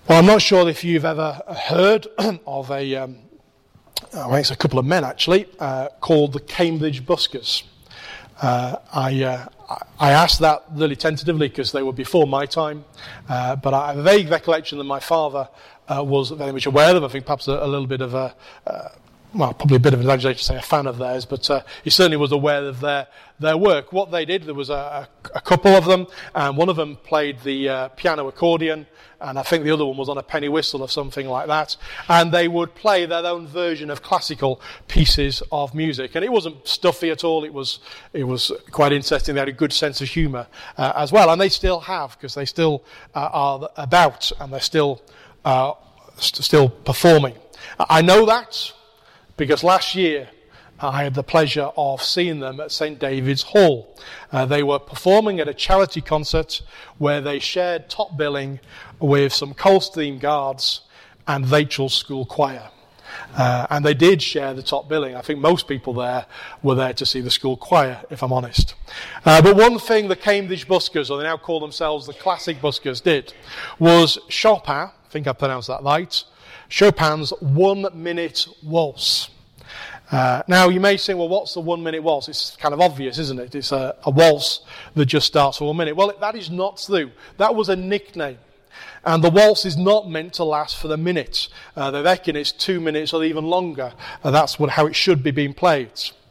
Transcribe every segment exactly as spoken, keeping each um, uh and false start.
Well, I'm not sure if you've ever heard of a, um, well, it's a couple of men actually, uh, called the Cambridge Buskers. Uh, I, uh, I asked that really tentatively because they were before my time, uh, but I have a vague recollection that my father uh, was very much aware of them. I think perhaps a, a little bit of a, uh, well, probably a bit of an exaggeration to say a fan of theirs, but uh, he certainly was aware of their their work. What they did, there was a, a couple of them, and one of them played the uh, piano accordion, and I think the other one was on a penny whistle or something like that, and they would play their own version of classical pieces of music. And it wasn't stuffy at all, it was it was quite interesting. They had a good sense of humour uh, as well, and they still have, because they still uh, are about, and they're still, uh, st- still performing. I know that because last year I had the pleasure of seeing them at Saint David's Hall. Uh, they were performing at a charity concert where they shared top billing with some Coldstream Guards and Rachel's School Choir. Uh, and they did share the top billing. I think most people there were there to see the school choir, if I'm honest. Uh, but one thing the Cambridge Buskers, or they now call themselves the Classic Buskers, did was Chopin, I think I pronounced that right, Chopin's one-minute waltz. Uh, now, you may say, well, what's the one-minute waltz? It's kind of obvious, isn't it? It's a, a waltz that just starts for one minute. Well, that is not true. That was a nickname. And the waltz is not meant to last for a minute. Uh, they reckon it's two minutes or even longer. Uh, that's what, how it should be being played.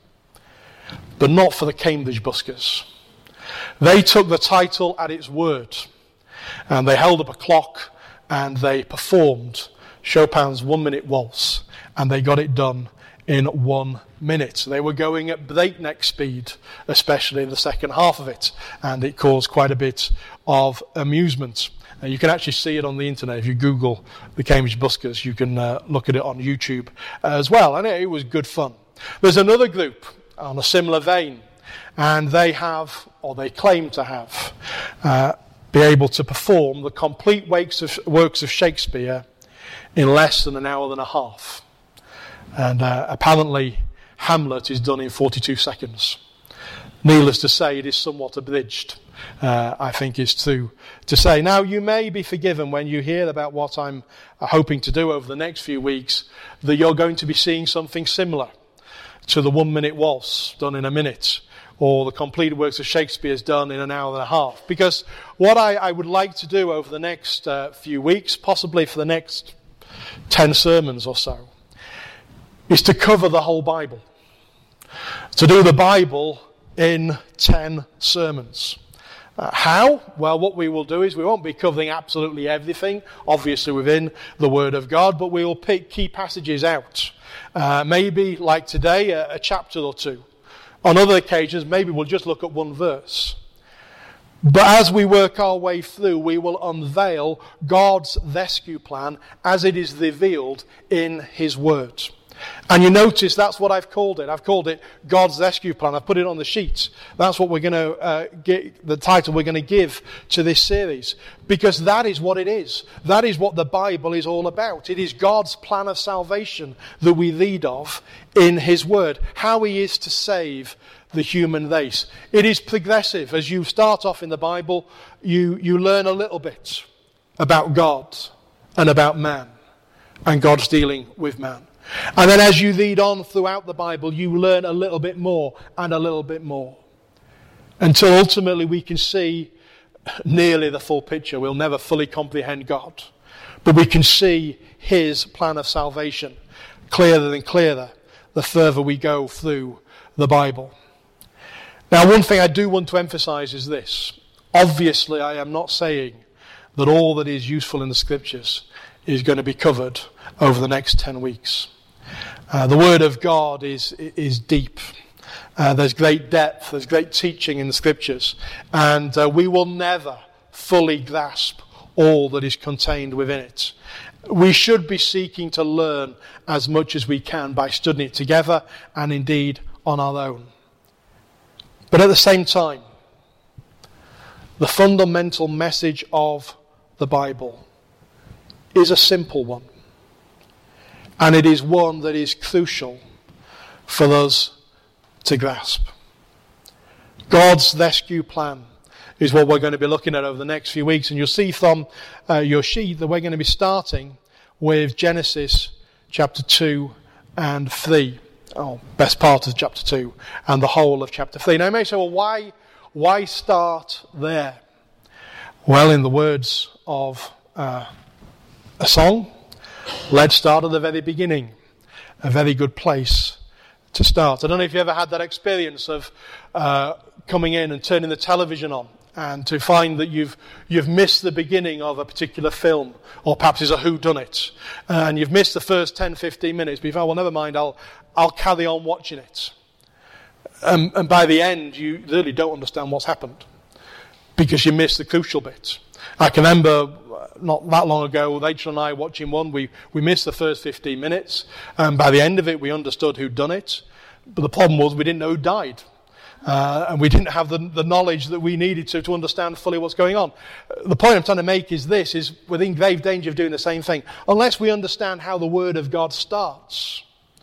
But not for the Cambridge Buskers. They took the title at its word. And they held up a clock and they performed Chopin's one-minute waltz. And they got it done in one minute. They were going at breakneck speed, especially in the second half of it, and it caused quite a bit of amusement. Uh, you can actually see it on the internet. If you Google the Cambridge Buskers, you can uh, look at it on YouTube as well, and it, it was good fun. There's another group on a similar vein, and they have, or they claim to have, uh, be able to perform the complete works of, works of Shakespeare in less than an hour and a half. And uh, apparently Hamlet is done in forty-two seconds. Needless to say, it is somewhat abridged, uh, I think is true to say. Now, you may be forgiven when you hear about what I'm uh, hoping to do over the next few weeks, that you're going to be seeing something similar to the one-minute waltz done in a minute, or the completed works of Shakespeare's done in an hour and a half. Because what I, I would like to do over the next uh, few weeks, possibly for the next ten sermons or so, is to cover the whole Bible. To do the Bible in ten sermons. Uh, how? Well, what we will do is we won't be covering absolutely everything, obviously within the Word of God, but we will pick key passages out. Uh, maybe, like today, a, a chapter or two. On other occasions, maybe we'll just look at one verse. But as we work our way through, we will unveil God's rescue plan as it is revealed in His Word. And you notice that's what I've called it. I've called it God's Rescue Plan. I've put it on the sheet. That's what we're going to uh, get, the title we're going to give to this series. Because that is what it is. That is what the Bible is all about. It is God's plan of salvation that we read of in His Word. How He is to save the human race. It is progressive. As you start off in the Bible, you, you learn a little bit about God and about man and God's dealing with man. And then as you read on throughout the Bible, you learn a little bit more and a little bit more. Until ultimately we can see nearly the full picture. We'll never fully comprehend God. But we can see His plan of salvation clearer and clearer the further we go through the Bible. Now, one thing I do want to emphasize is this. Obviously, I am not saying that all that is useful in the Scriptures is going to be covered over the next ten weeks. Uh, the Word of God is is deep. Uh, there's great depth, there's great teaching in the Scriptures, and uh, we will never fully grasp all that is contained within it. We should be seeking to learn as much as we can by studying it together and indeed on our own. But at the same time, the fundamental message of the Bible is a simple one. And it is one that is crucial for us to grasp. God's rescue plan is what we're going to be looking at over the next few weeks. And you'll see from uh, your sheet that we're going to be starting with Genesis chapter two and three. Oh, best part of chapter two and the whole of chapter three. Now you may say, well, why, why start there? Well, in the words of uh, a song, let's start at the very beginning. A very good place to start. I don't know if you ever had that experience of uh, coming in and turning the television on and to find that you've you've missed the beginning of a particular film, or perhaps it's a whodunit, and you've missed the first ten, fifteen minutes, but you thought, well, never mind, I'll I'll carry on watching it. Um, and by the end, you really don't understand what's happened because you missed the crucial bit. I can remember not that long ago, Rachel and I watching one, we, we missed the first fifteen minutes, and by the end of it we understood who'd done it, but the problem was we didn't know who died, uh, and we didn't have the, the knowledge that we needed to, to understand fully what's going on. The point I'm trying to make is this, is we're in grave danger of doing the same thing. Unless we understand how the Word of God starts,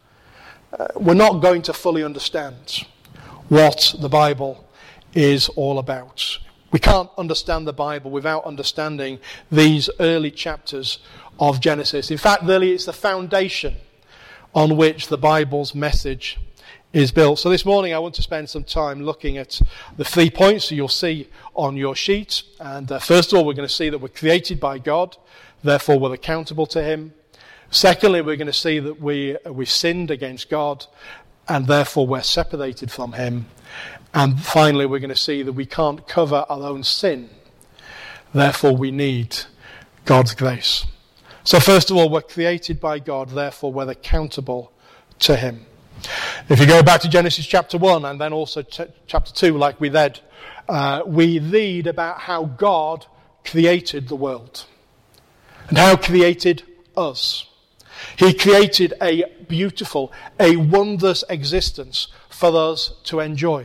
uh, we're not going to fully understand what the Bible is all about. We can't understand the Bible without understanding these early chapters of Genesis. In fact, really, it's the foundation on which the Bible's message is built. So this morning I want to spend some time looking at the three points that you'll see on your sheet. And uh, first of all, we're going to see that we're created by God, therefore we're accountable to Him. Secondly, we're going to see that we we sinned against God, and therefore we're separated from Him. And finally, we're going to see that we can't cover our own sin. Therefore, we need God's grace. So first of all, we're created by God, therefore we're accountable to Him. If you go back to Genesis chapter one and then also t- chapter two, like we read, uh, we read about how God created the world and how He created us. He created a beautiful, a wondrous existence for us to enjoy.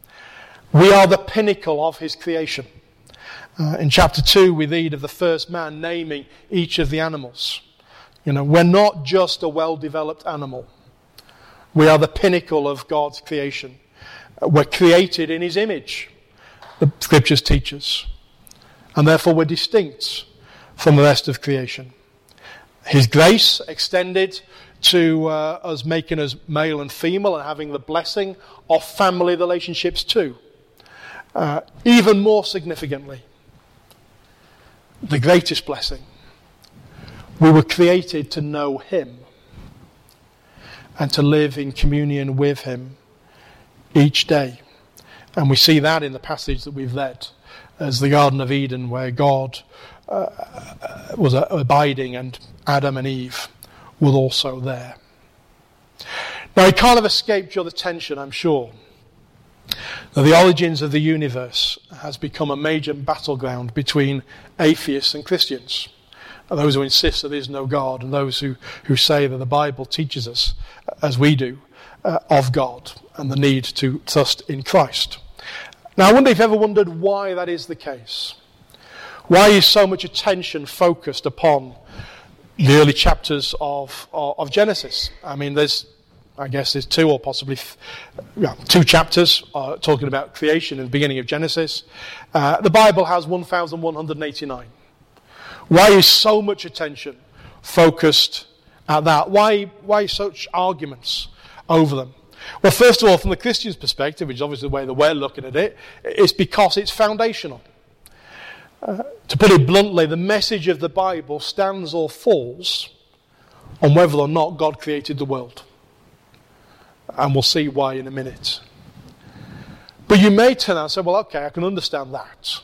We are the pinnacle of His creation. Uh, in chapter two, we read of the first man naming each of the animals. You know, we're not just a well-developed animal. We are the pinnacle of God's creation. Uh, we're created in His image, the Scriptures teach us. And therefore we're distinct from the rest of creation. His grace extended to uh, us making us male and female and having the blessing of family relationships too. Uh, even more significantly, the greatest blessing, we were created to know Him and to live in communion with Him each day. And we see that in the passage that we've read as the Garden of Eden, where God uh, was abiding and Adam and Eve were also there. Now, it can't have escaped your attention, I'm sure, that the origins of the universe has become a major battleground between atheists and Christians. Those who insist that there is no God, and those who, who say that the Bible teaches us, as we do, uh, of God and the need to trust in Christ. Now, I wonder if you've ever wondered why that is the case. Why is so much attention focused upon the early chapters of, of, of Genesis? I mean, there's I guess there's two or possibly th- yeah, two chapters uh, talking about creation in the beginning of Genesis. Uh, the Bible has one thousand one hundred eighty-nine. Why is so much attention focused at that? Why, why such arguments over them? Well, first of all, from the Christian's perspective, which is obviously the way that we're looking at it, it's because it's foundational. Uh, to put it bluntly, the message of the Bible stands or falls on whether or not God created the world. And we'll see why in a minute. But you may turn out and say, well, okay, I can understand that.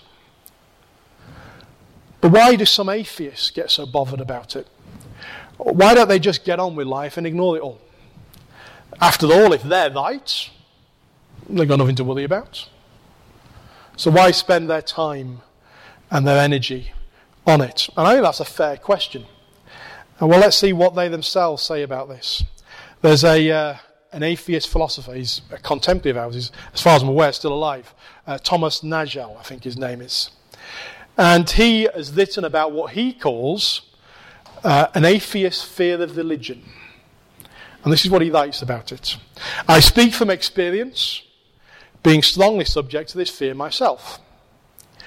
But why do some atheists get so bothered about it? Why don't they just get on with life and ignore it all? After all, if they're right, they've got nothing to worry about. So why spend their time and their energy on it? And I think that's a fair question. And well, let's see what they themselves say about this. There's a uh, an atheist philosopher, he's a contemporary of ours, he's, as far as I'm aware, still alive. Uh, Thomas Nagel, I think his name is. And he has written about what he calls uh, an atheist fear of religion. And this is what he writes about it. I speak from experience, being strongly subject to this fear myself.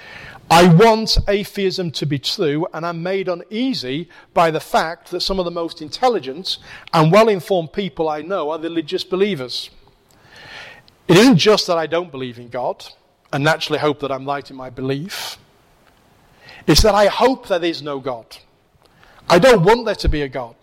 I want atheism to be true, and I'm made uneasy by the fact that some of the most intelligent and well-informed people I know are religious believers. It isn't just that I don't believe in God and naturally hope that I'm right in my belief. It's that I hope there is no God. I don't want there to be a God.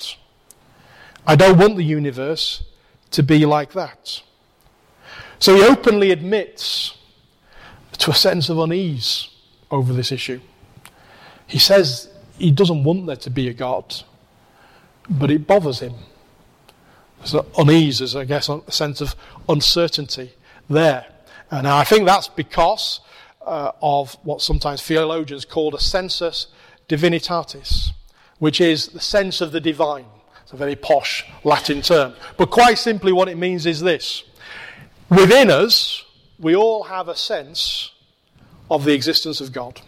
I don't want the universe to be like that. So he openly admits to a sense of unease over this issue. He says he doesn't want there to be a God, but it bothers him. So unease is, I guess, a sense of uncertainty there. And I think that's because uh, of what sometimes theologians call a sensus divinitatis, which is the sense of the divine. It's a very posh Latin term. But quite simply what it means is this. Within us, we all have a sense of the existence of God.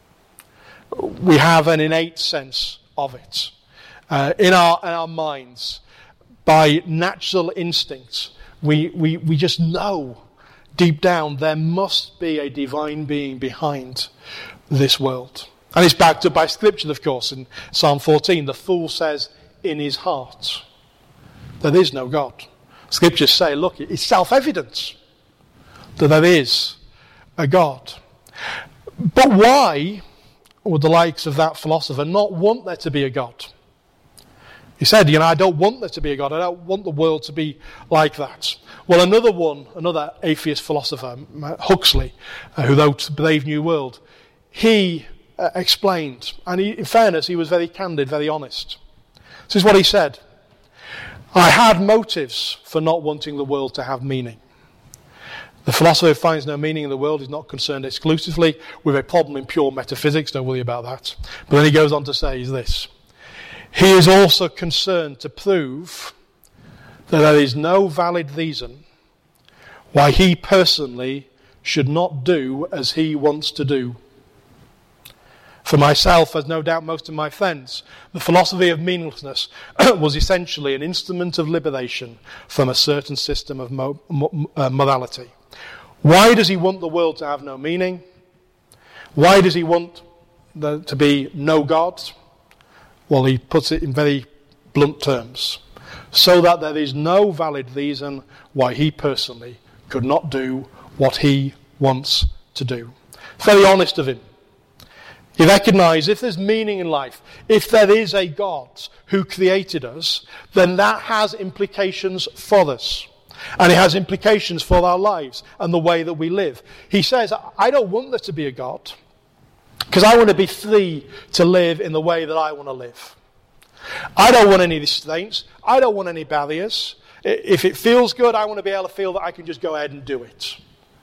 We have an innate sense of it. Uh, in our in our minds, by natural instincts, we, we, we just know deep down there must be a divine being behind this world. And it's backed up by Scripture, of course. In Psalm fourteen, the fool says in his heart, there is no God. Scriptures say, look, it's self-evident that there is a God. But why would the likes of that philosopher not want there to be a God? He said, you know, I don't want there to be a God. I don't want the world to be like that. Well, another one, another atheist philosopher, Huxley, uh, who wrote Brave New World, he uh, explained, and he, in fairness, he was very candid, very honest. This is what he said. I had motives for not wanting the world to have meaning. The philosopher who finds no meaning in the world is not concerned exclusively with a problem in pure metaphysics. Don't worry about that. But then he goes on to say is this. He is also concerned to prove that there is no valid reason why he personally should not do as he wants to do. For myself, as no doubt most of my friends, the philosophy of meaninglessness was essentially an instrument of liberation from a certain system of mo- mo- uh, morality. Why does he want the world to have no meaning? Why does he want there to be no God? Well, he puts it in very blunt terms. So that there is no valid reason why he personally could not do what he wants to do. It's very honest of him. He recognises if there's meaning in life, if there is a God who created us, then that has implications for us. And it has implications for our lives and the way that we live. He says, I don't want there to be a God, because I want to be free to live in the way that I want to live. I don't want any restraints. I don't want any barriers. If it feels good, I want to be able to feel that I can just go ahead and do it.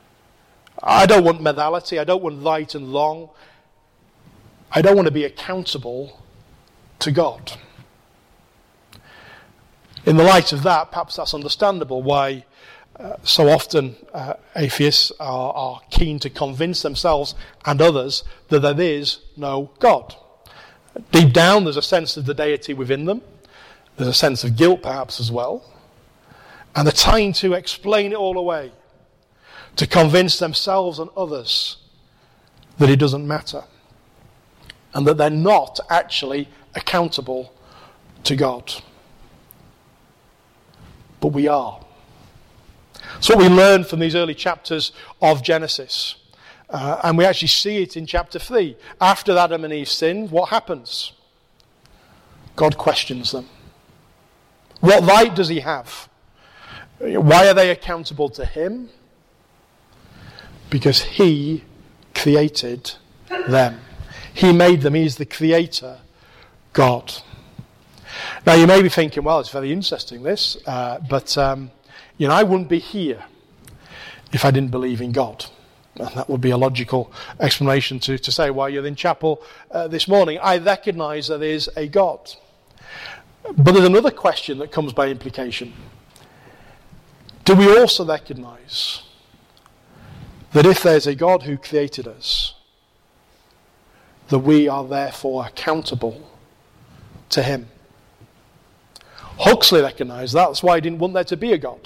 I don't want morality. I don't want right and wrong. I don't want to be accountable to God. In the light of that, perhaps that's understandable why uh, so often uh, atheists are, are keen to convince themselves and others that there is no God. Deep down, there's a sense of the deity within them. There's a sense of guilt, perhaps, as well. And they're trying to explain it all away, to convince themselves and others that it doesn't matter, and that they're not actually accountable to God. But we are. So what we learn from these early chapters of Genesis. Uh, and we actually see it in chapter three. After Adam and Eve sinned, what happens? God questions them. What right does he have? Why are they accountable to him? Because he created them. He made them. He is the creator, God. Now you may be thinking, well, it's very interesting this, uh, but um, you know, I wouldn't be here if I didn't believe in God. And that would be a logical explanation to, to say why you're in chapel uh, this morning. I recognise that there is a God. But there's another question that comes by implication. Do we also recognise that if there's a God who created us, that we are therefore accountable to him? Huxley recognised that. That's why he didn't want there to be a God.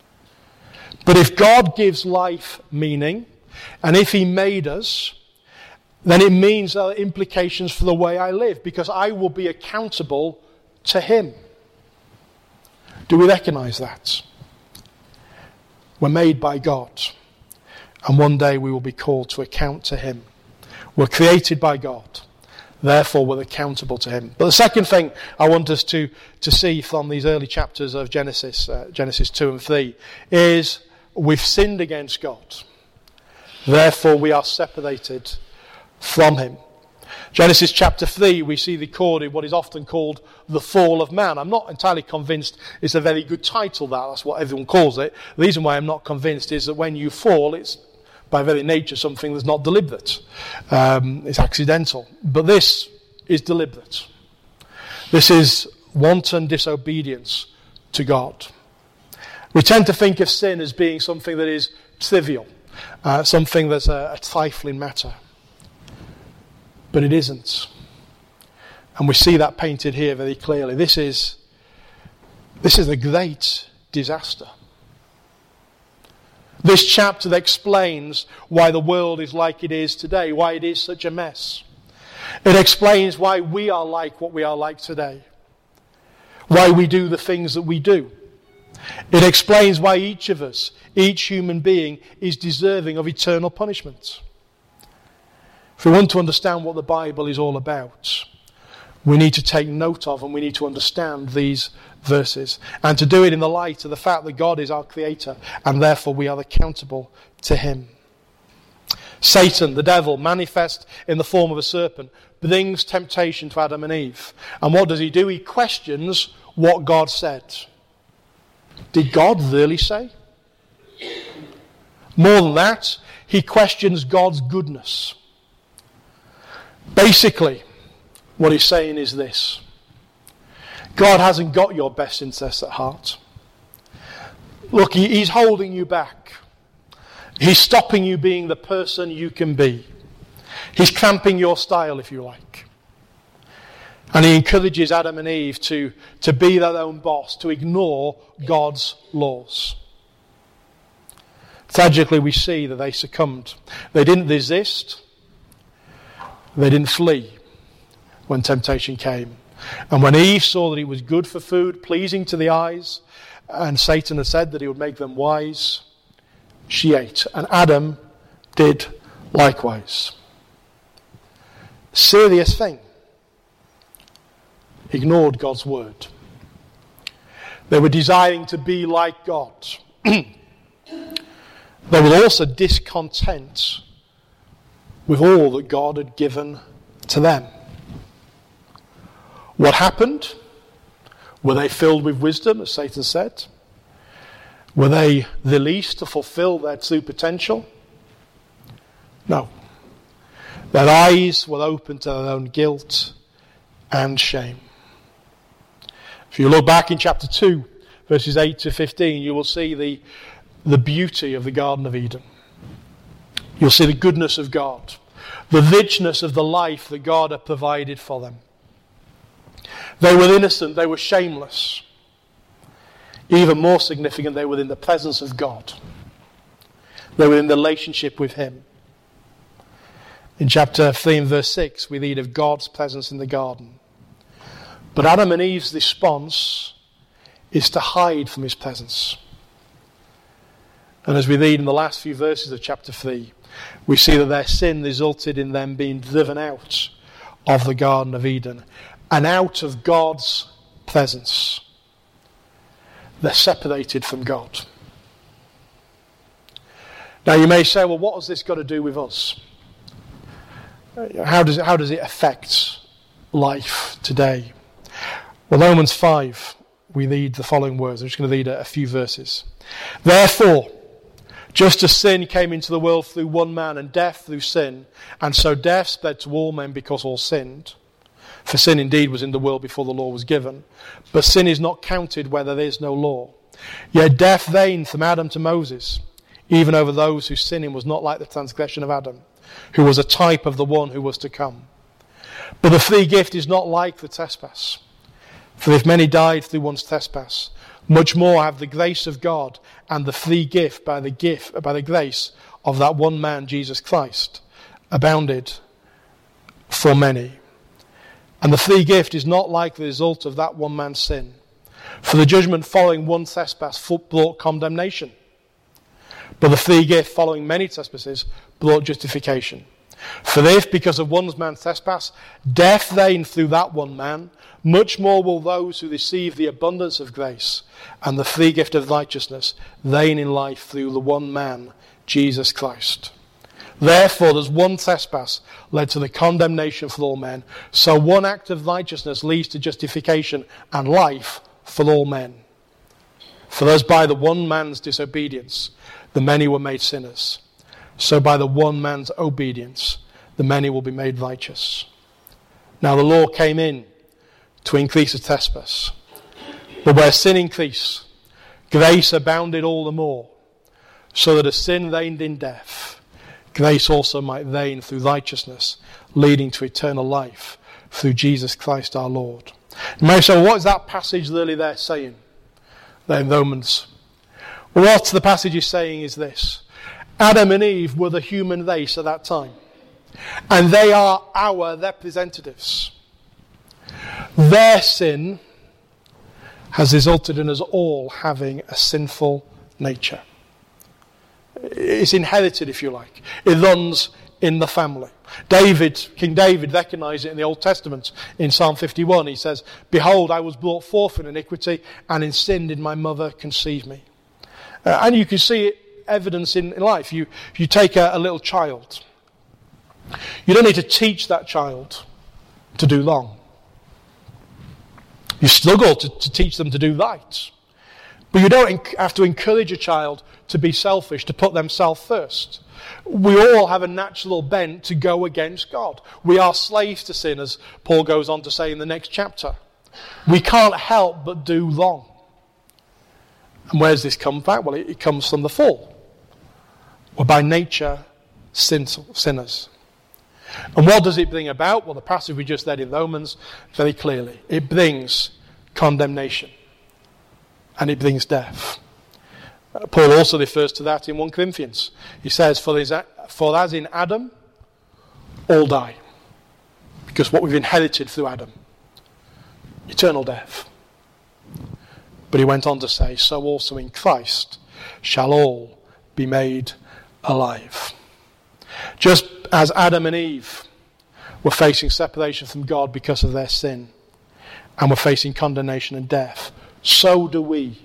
But if God gives life meaning, and if he made us, then it means there are implications for the way I live, because I will be accountable to him. Do we recognize that? We're made by God, and one day we will be called to account to him. We're created by God, therefore we're accountable to him. But the second thing I want us to, to see from these early chapters of Genesis, uh, Genesis two and three, is we've sinned against God. Therefore we are separated from him. Genesis chapter three, we see recorded what is often called the fall of man. I'm not entirely convinced it's a very good title, that. That's what everyone calls it. The reason why I'm not convinced is that when you fall, it's by very nature something that's not deliberate. Um, it's accidental. But this is deliberate. This is wanton disobedience to God. We tend to think of sin as being something that is trivial, uh, something that's a, a trifling matter. But it isn't. And we see that painted here very clearly. This is, this is a great disaster. This chapter explains why the world is like it is today, why it is such a mess. It explains why we are like what we are like today, why we do the things that we do. It explains why each of us, each human being, is deserving of eternal punishment. If we want to understand what the Bible is all about, we need to take note of and we need to understand these verses. And to do it in the light of the fact that God is our creator and therefore we are accountable to him. Satan, the devil, manifest in the form of a serpent, brings temptation to Adam and Eve. And what does he do? He questions what God said. Did God really say? More than that, he questions God's goodness. Basically, what he's saying is this: God hasn't got your best interests at heart. Look, he, he's holding you back. He's stopping you being the person you can be. He's cramping your style, if you like. And he encourages Adam and Eve to, to be their own boss, to ignore God's laws. Tragically, we see that they succumbed. They didn't resist. They didn't flee when temptation came. And when Eve saw that it was good for food, pleasing to the eyes, and Satan had said that he would make them wise, she ate. And Adam did likewise. Serious thing. Ignored God's word. They were desiring to be like God. They were also discontent with all that God had given to them. What happened? Were they filled with wisdom, as Satan said? Were they released to fulfill their true potential? No. Their eyes were open to their own guilt and shame. If you look back in chapter two, verses eight to fifteen, you will see the, the beauty of the Garden of Eden. You'll see the goodness of God, the richness of the life that God had provided for them. They were innocent, they were shameless. Even more significant, they were in the presence of God. They were in the relationship with him. In chapter three and verse six, we read of God's presence in the garden. But Adam and Eve's response is to hide from his presence. And as we read in the last few verses of chapter three, we see that their sin resulted in them being driven out of the Garden of Eden and out of God's presence. They're separated from God. Now you may say, well, what has this got to do with us? How does it, how does it affect life today? Well, Romans five, we read the following words. I'm just going to read a, a few verses. Therefore, just as sin came into the world through one man, and death through sin, and so death spread to all men because all sinned. For sin indeed was in the world before the law was given, but sin is not counted where there is no law. Yet death reigned from Adam to Moses, even over those whose sinning was not like the transgression of Adam, who was a type of the one who was to come. But the free gift is not like the trespass. For if many died through one's trespass, much more have the grace of God and the free gift by the gift by the grace of that one man, Jesus Christ, abounded for many. And the free gift is not like the result of that one man's sin. For the judgment following one trespass brought condemnation. But the free gift following many trespasses brought justification. For if, because of one man's trespass, death reigned through that one man, much more will those who receive the abundance of grace and the free gift of righteousness reign in life through the one man, Jesus Christ. Therefore, as one trespass led to the condemnation for all men, so one act of righteousness leads to justification and life for all men. For as by the one man's disobedience the many were made sinners, so by the one man's obedience the many will be made righteous. Now the law came in to increase the trespass, but where sin increased, grace abounded all the more, so that as sin reigned in death, grace also might reign through righteousness, leading to eternal life through Jesus Christ our Lord. You may say, well, what is that passage really there saying? There in Romans. Well, what the passage is saying is this. Adam and Eve were the human race at that time. And they are our representatives. Their sin has resulted in us all having a sinful nature. It's inherited, if you like. It runs in the family. David, King David recognised it in the Old Testament. In Psalm fifty-one, he says, "Behold, I was brought forth in iniquity, and in sin did my mother conceive me." Uh, and you can see it, evidence in, in life. You, if you take a, a little child, you don't need to teach that child to do wrong. You struggle to, to teach them to do right. But you don't have to encourage a child to be selfish, to put themselves first. We all have a natural bent to go against God. We are slaves to sin, as Paul goes on to say in the next chapter. We can't help but do wrong. And where does this come from? Well, it, it comes from the fall. We're by nature sin, sinners. And what does it bring about? Well, the passage we just read in Romans, very clearly. It brings condemnation. And it brings death. Uh, Paul also refers to that in First Corinthians. He says, for, his, for as in Adam, all die. Because what we've inherited through Adam, eternal death. But he went on to say, so also in Christ shall all be made alive. Just as Adam and Eve were facing separation from God because of their sin, and were facing condemnation and death, so do we.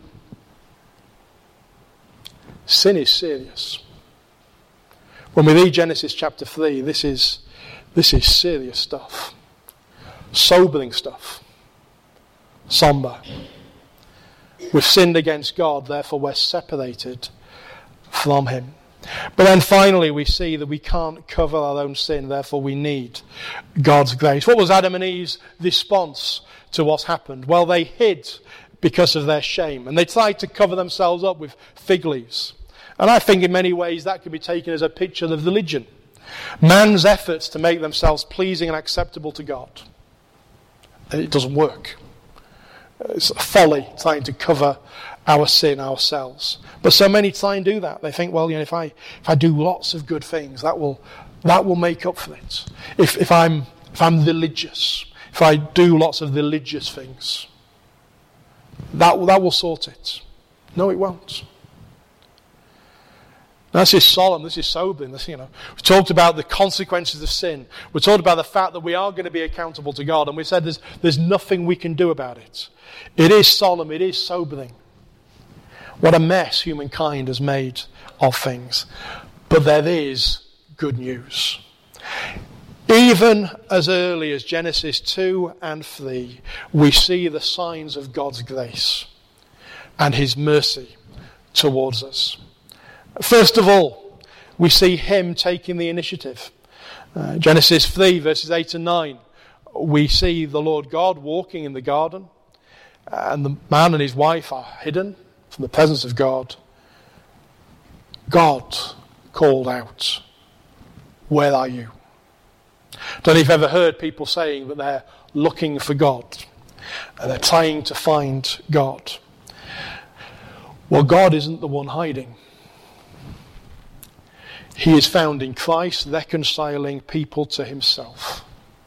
Sin is serious. When we read Genesis chapter three, this is, this is serious stuff. Sobering stuff. Somber. We've sinned against God, therefore we're separated from him. But then finally we see that we can't cover our own sin, therefore we need God's grace. What was Adam and Eve's response to what's happened? Well, they hid because of their shame, and they tried to cover themselves up with fig leaves. And I think in many ways that can be taken as a picture of religion. Man's efforts to make themselves pleasing and acceptable to God. And it doesn't work. It's a folly trying to cover our sin ourselves. But so many try and do that. They think, well, you know, if I if I do lots of good things, that will that will make up for it. If if I'm if I'm religious, if I do lots of religious things, that that will sort it. No, it won't. Now, this is solemn, this is sobering. This, you know, we talked about the consequences of sin. We talked about the fact that we are going to be accountable to God, and we said there's, there's nothing we can do about it. It is solemn, it is sobering. What a mess humankind has made of things. But there is good news. Even as early as Genesis two and three, we see the signs of God's grace and his mercy towards us. First of all, we see him taking the initiative. Uh, Genesis three, verses eight and nine, we see the Lord God walking in the garden, and the man and his wife are hidden from the presence of God. God called out, "Where are you?" Don't know if you've ever heard people saying that they're looking for God, and they're trying to find God. Well, God isn't the one hiding. He is found in Christ, reconciling people to himself.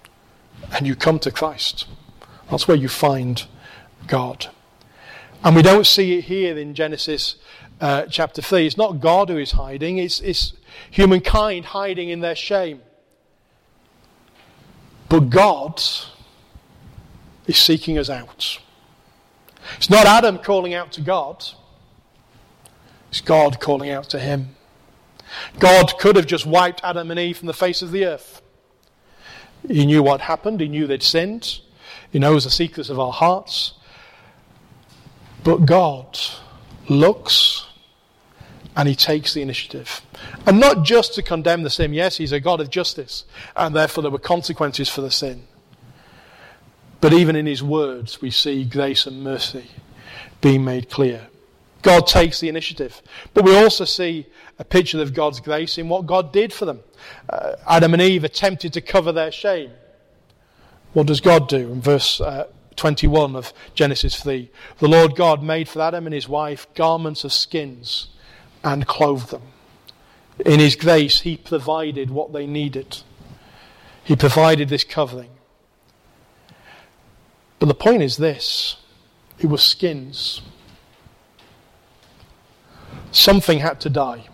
and you come to Christ. That's where you find God. And we don't see it here in Genesis uh, chapter three. It's not God who is hiding, it's, it's humankind hiding in their shame. But God is seeking us out. It's not Adam calling out to God. It's God calling out to him. God could have just wiped Adam and Eve from the face of the earth. He knew what happened. He knew they'd sinned. He knows the secrets of our hearts. But God looks and he takes the initiative. And not just to condemn the sin. Yes, he's a God of justice, and therefore there were consequences for the sin. But even in his words, we see grace and mercy being made clear. God takes the initiative. But we also see a picture of God's grace in what God did for them. Uh, Adam and Eve attempted to cover their shame. What does God do? In verse uh, twenty-one of Genesis three, the Lord God made for Adam and his wife garments of skins and clothed them. In his grace, he provided what they needed. He provided this covering. But the point is this: it was skins. Something had to die.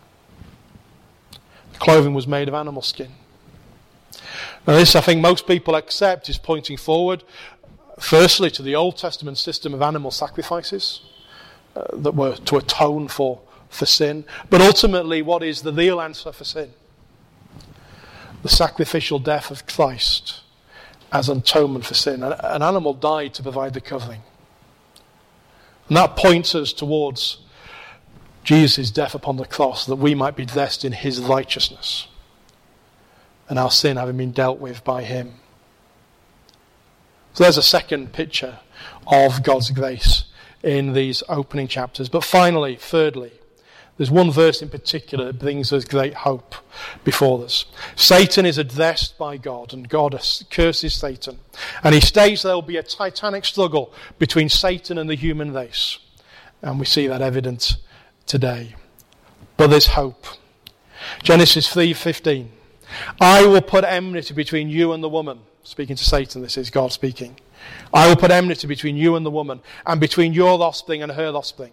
The clothing was made of animal skin. Now this, I think most people accept, is pointing forward, firstly, to the Old Testament system of animal sacrifices uh, that were to atone for, for sin. But ultimately, what is the real answer for sin? The sacrificial death of Christ as atonement for sin. An, an animal died to provide the covering. And that points us towards Jesus' death upon the cross, that we might be dressed in his righteousness, and our sin having been dealt with by him. So there's a second picture of God's grace in these opening chapters. But finally, thirdly, there's one verse in particular that brings us great hope before us. Satan is addressed by God, and God curses Satan. And he states there will be a titanic struggle between Satan and the human race. And we see that evident today. But there's hope. Genesis three fifteen. I will put enmity between you and the woman. Speaking to Satan, this is God speaking. I will put enmity between you and the woman, and between your offspring and her offspring.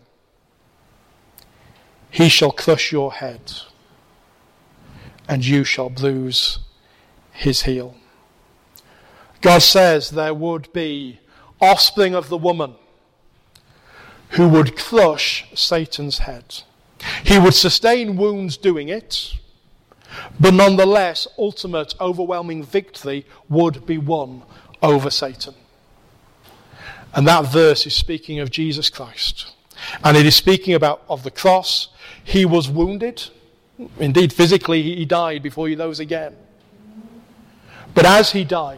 He shall crush your head, and you shall bruise his heel. God says there would be offspring of the woman who would crush Satan's head. He would sustain wounds doing it, but nonetheless, ultimate, overwhelming victory would be won over Satan. And that verse is speaking of Jesus Christ. And it is speaking about of the cross. He was wounded. Indeed, physically, he died before he rose again. But as he died,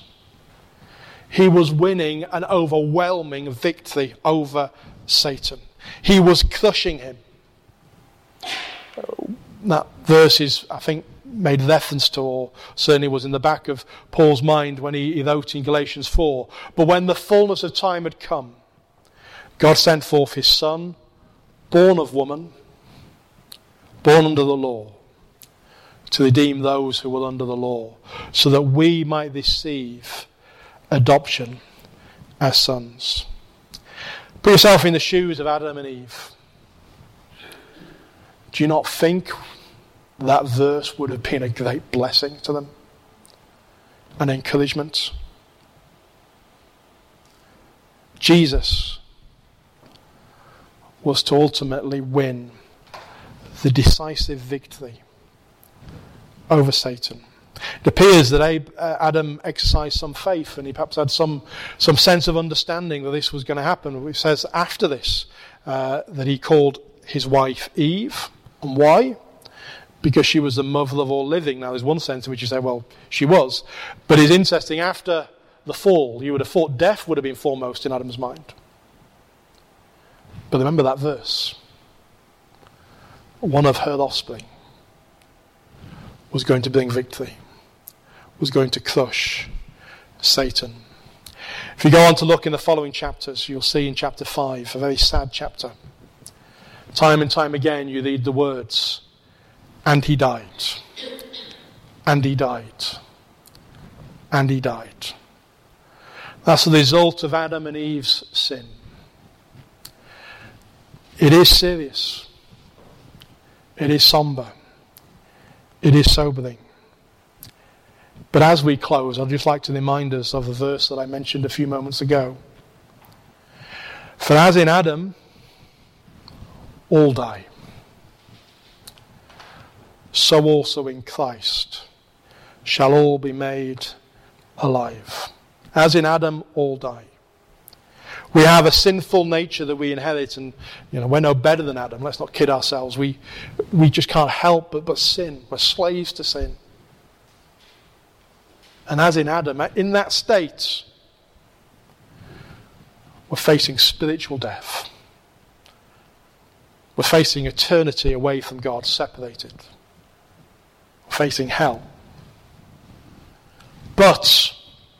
he was winning an overwhelming victory over Satan. He was crushing him. That verse is, I think, made reference to, or certainly was in the back of Paul's mind when he, he wrote in Galatians four. But when the fullness of time had come, God sent forth his Son, born of woman, born under the law, to redeem those who were under the law, so that we might receive adoption as sons. Put yourself in the shoes of Adam and Eve. Do you not think that verse would have been a great blessing to them? An encouragement? Jesus was to ultimately win the decisive victory over Satan. It appears that Abe, uh, Adam exercised some faith, and he perhaps had some, some sense of understanding that this was going to happen. It says after this uh, that he called his wife Eve. And why? Because she was the mother of all living. Now there's one sense in which you say, well, she was. But it's interesting, after the fall, you would have thought death would have been foremost in Adam's mind. But remember that verse. One of her offspring was going to bring victory, was going to crush Satan. If you go on to look in the following chapters, you'll see in chapter five, a very sad chapter. Time and time again you read the words, and he died, and he died, and he died. That's the result of Adam and Eve's sin. It is serious. It is somber. It is sobering. But as we close, I'd just like to remind us of the verse that I mentioned a few moments ago. For as in Adam, all die, so also in Christ shall all be made alive. As in Adam, all die. We have a sinful nature that we inherit, and you know we're no better than Adam. Let's not kid ourselves. We we just can't help but, but sin. We're slaves to sin. And as in Adam, in that state, we're facing spiritual death. We're facing eternity away from God, separated. We're facing hell. But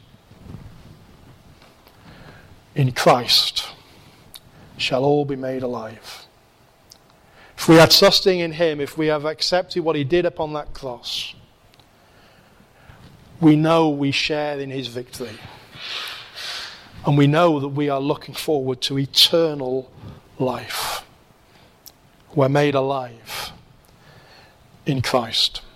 in Christ shall all be made alive. If we are trusting in him, if we have accepted what he did upon that cross, we know we share in his victory. And we know that we are looking forward to eternal life. We're made alive in Christ.